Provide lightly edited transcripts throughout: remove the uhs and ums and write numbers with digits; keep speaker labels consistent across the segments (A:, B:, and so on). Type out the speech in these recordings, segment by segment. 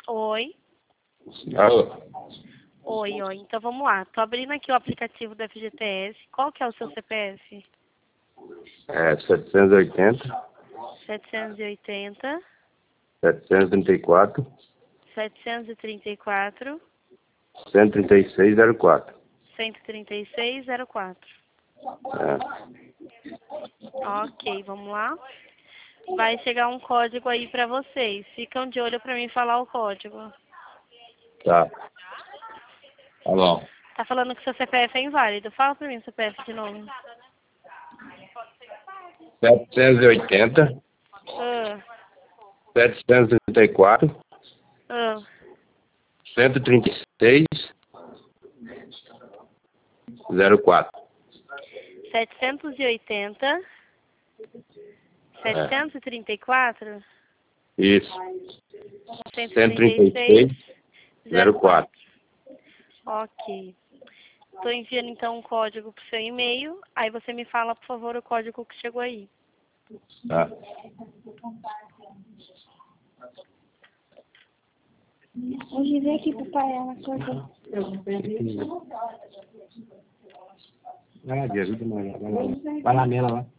A: Oi.
B: Alô?
A: Oi. Então vamos lá. Tô abrindo aqui o aplicativo do FGTS. Qual que é o seu CPF?
B: É 780,
A: 780,
B: 734,
A: 734,
B: 13604.
A: 13604.
B: É.
A: Ok, vamos lá. Vai chegar um código aí pra vocês. Ficam de olho pra mim falar o código.
B: Tá. Tá bom.
A: Tá falando que seu CPF é inválido. Fala pra mim o CPF de novo.
B: 780,
A: Ah,
B: 734,
A: ah.
B: 136, 04.
A: 780, 734,
B: Isso.
A: 136,
B: 04.
A: Ok. Estou enviando então um código para o seu e-mail. Aí você me fala, por favor, o código que chegou aí.
B: Tá.
C: Hoje vem aqui pro pai, ela cortou.
B: Vai lá, Dia, ajuda mais. Vai lá nela lá.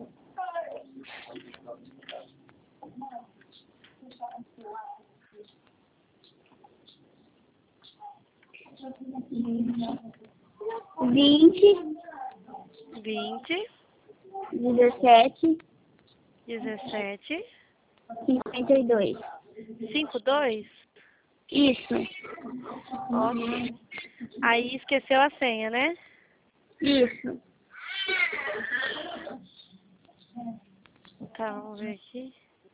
C: Vinte,
A: 20,
C: 17,
A: 17,
C: 52.
A: 52.
C: Isso,
A: Ok. Aí esqueceu a senha, né?
C: isso.
A: Tá, vamos ver aqui.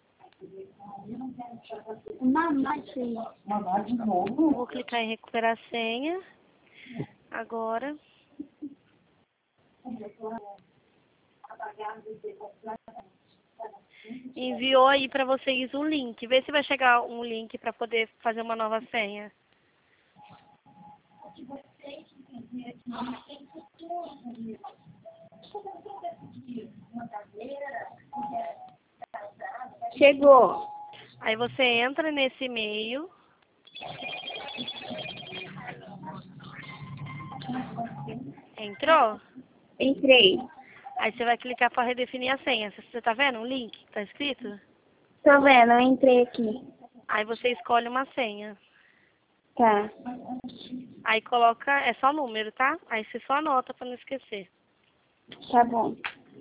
C: Mamãe,
A: Vou clicar em recuperar a senha. Agora. Enviou aí para vocês um link. Vê se vai chegar um link para poder fazer uma nova senha.
C: chegou.
A: Aí você entra nesse e-mail. Entrou?
C: Entrei.
A: Aí você vai clicar para redefinir a senha. Você tá vendo um link que tá escrito?
C: Tô vendo, eu entrei aqui.
A: Aí você escolhe uma senha.
C: Tá,
A: Aí coloca, é só número, tá? Aí você só anota para não esquecer.
C: tá bom.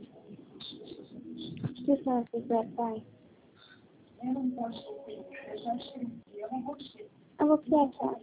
C: Que são esses pai? Eu vou pensar.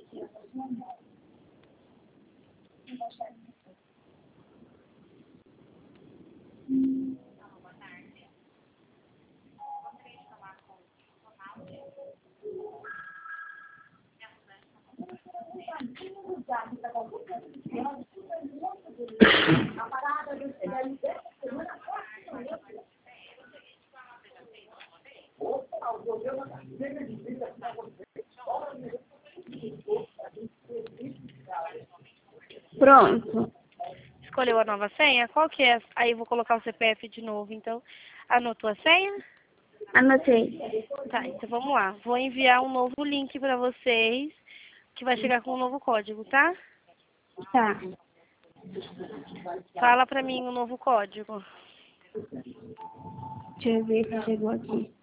C: Pronto.
A: Escolheu a nova senha? Qual que é? Aí eu vou colocar o CPF de novo, então. Anotou a senha?
C: Anotei.
A: Tá, então vamos lá. Vou enviar um novo link para vocês, que vai chegar com um novo código, tá?
C: Tá.
A: Fala pra mim o novo código.
C: Deixa eu ver se chegou aqui.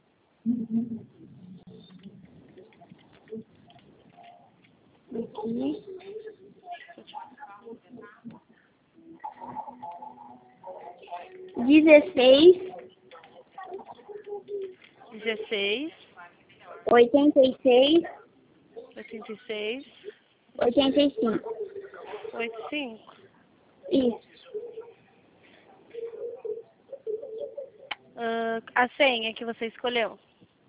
C: Aqui. Dezesseis,
A: 16,
C: 86,
A: 86,
C: 85.
A: 85.
C: Isso.
A: A senha que você escolheu.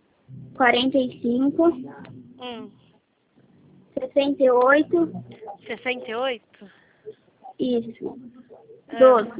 C: 45, 68.
A: 68.
C: Isso.
A: Ah.
C: 12.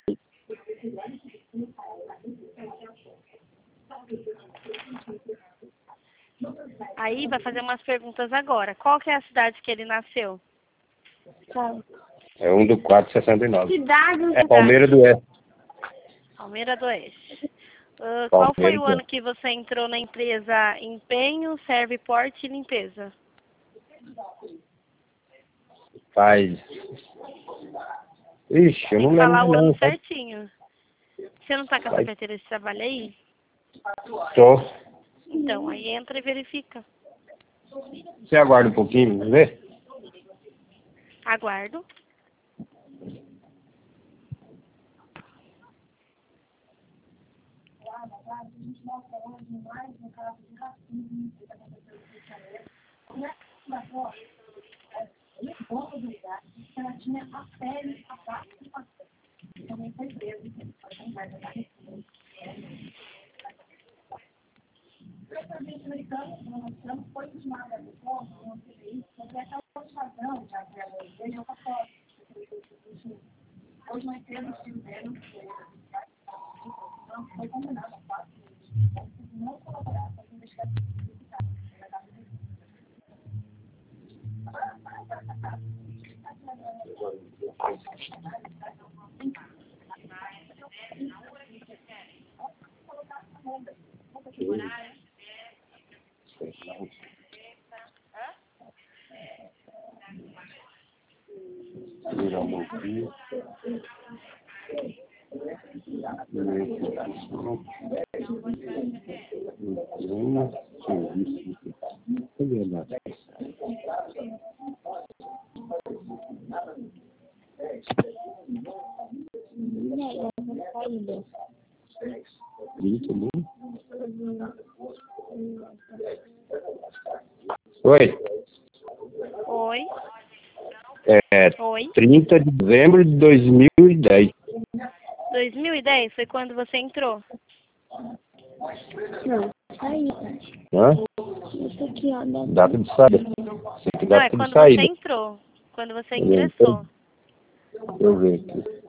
A: Aí vai fazer umas perguntas agora. Qual que é a cidade que ele nasceu?
C: Tá.
B: É 1 do 469.
C: Cidade.
B: É Palmeiras do Oeste.
A: Palmeira do Oeste. Qual foi
B: Palmeiras
A: o
B: do
A: ano que você entrou na empresa Empenho, Serve Porte e Limpeza?
B: Faz. Ixi, eu
A: Tem
B: não
A: que falar
B: lembro
A: o ano
B: não.
A: certinho. Você não tá com essa carteira de trabalho aí?
B: Tô.
A: Então, aí entra e verifica.
B: Você aguarda um pouquinho, vamos ver?
A: Aguardo.
B: Oi.
A: Oi. Oi.
B: 30 de dezembro de 2010.
A: 2010 foi quando você entrou?
C: Não, aí.
B: Hã?
C: Isso aqui, ó.
B: Data de saída. Isso aqui é
A: Não, é
B: data de
A: quando
B: saída.
A: você entrou. Quando você
B: Eu
A: ingressou.
B: Deixa eu ver aqui.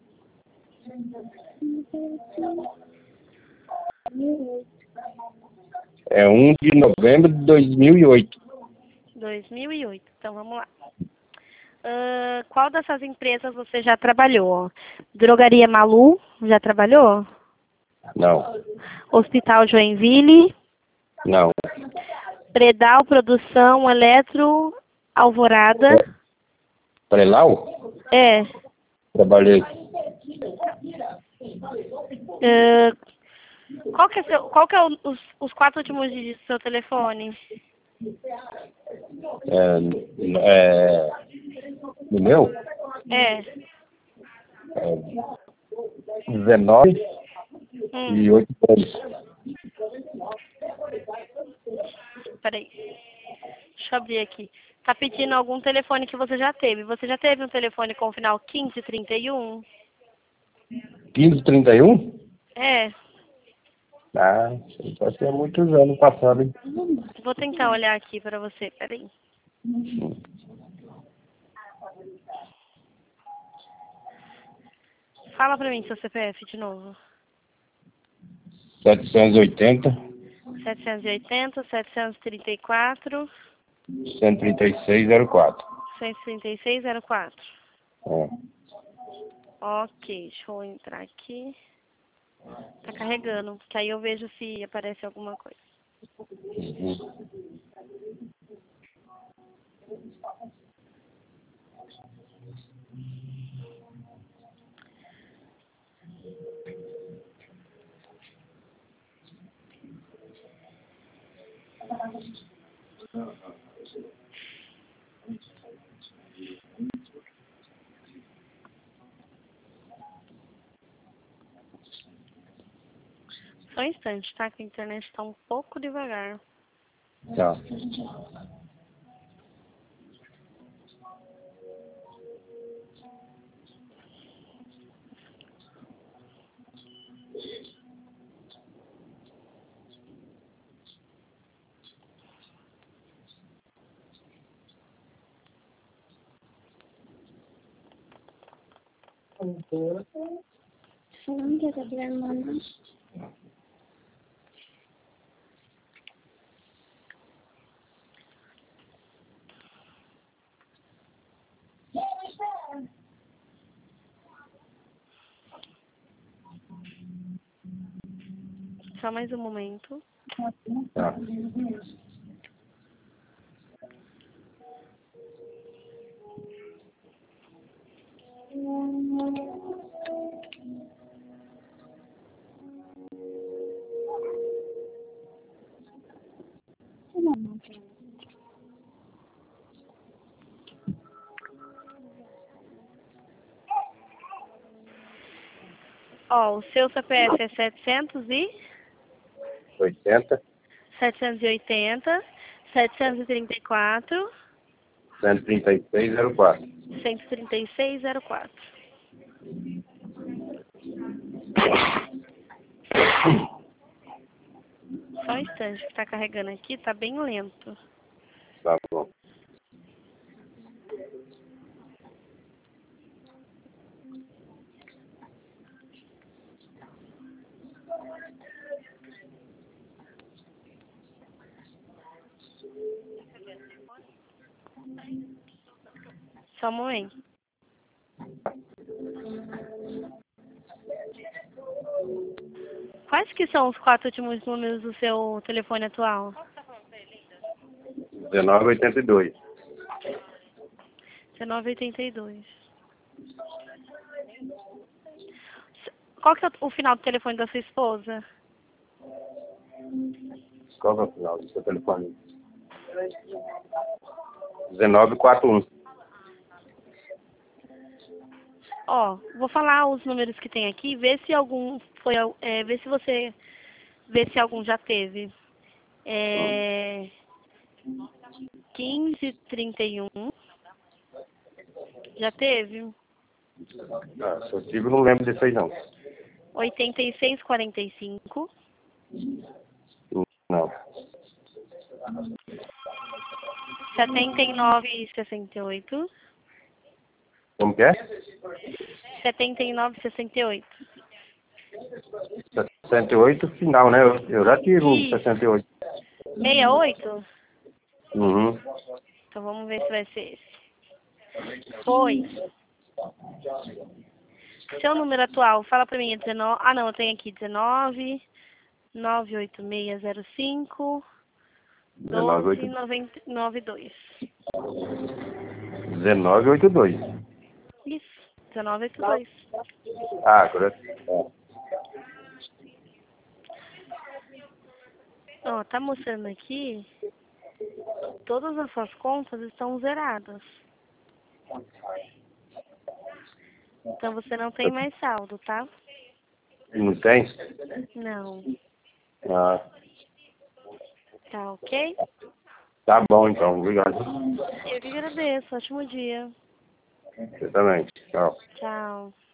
B: É 1 de novembro de 2008.
A: 2008. Então, vamos lá. Qual dessas empresas você já trabalhou? Drogaria Malu, já trabalhou?
B: Não.
A: Hospital Joinville,
B: Não.
A: Predal Produção Eletro Alvorada.
B: Prelau?
A: É.
B: Trabalhei.
A: Qual que é os 4 últimos dígitos do seu telefone?
B: No meu?
A: É.
B: 19 e 8 anos.
A: Peraí. Deixa eu abrir aqui. Tá pedindo algum telefone que você já teve. Você já teve um telefone com o final 1531?
B: 1531?
A: É.
B: Ah, isso pode ser muitos anos passados, hein?
A: Vou tentar olhar aqui pra você. Peraí. Fala pra mim seu CPF de novo.
B: 780,
A: 780, 734,
B: 13604.
A: 13604.
B: É.
A: Ok, deixa eu entrar aqui. Tá carregando, que aí eu vejo se aparece alguma coisa.
B: Uhum.
A: Só um instante, tá? Que a internet tá um pouco devagar.
B: Tá.
C: Não quer saber, mano.
A: Só mais um momento.
B: Tá.
A: Ó, o seu CPF é
B: 80,
A: 780, 734,
B: 136,04.
A: 136,04. Só um instante que tá carregando aqui, tá bem lento.
B: Tá bom.
A: Só um momento. Quais que são os 4 últimos números do seu telefone atual?
B: 19,82.
A: 1982. Qual que é o final do telefone da sua esposa?
B: Qual é o final do seu telefone? 1941.
A: Ó, vou falar os números que tem aqui, vê se algum foi, vê se algum já teve. 1531. Já teve?
B: Ah, se eu tive, não lembro disso aí, não.
A: 8645.
B: Não.
A: 7968.
B: Como que é?
A: 7968.
B: 68, final, né? Eu já tive um
A: Isso.
B: 68.
A: 68?
B: Uhum.
A: Então vamos ver se vai ser esse. Foi. Seu número atual, fala pra mim, é 19... Ah, não, eu tenho aqui 19 98605 1292.
B: 1982.
A: Isso, 1982.
B: Ah, agora.
A: Ó, tá mostrando aqui, todas as suas contas estão zeradas. Então você não tem mais saldo, tá?
B: Não tem?
A: Não.
B: Ah,
A: Tá ok?
B: tá bom então. Obrigado.
A: Eu que agradeço. Ótimo dia.
B: Você também. Tchau.
A: Tchau.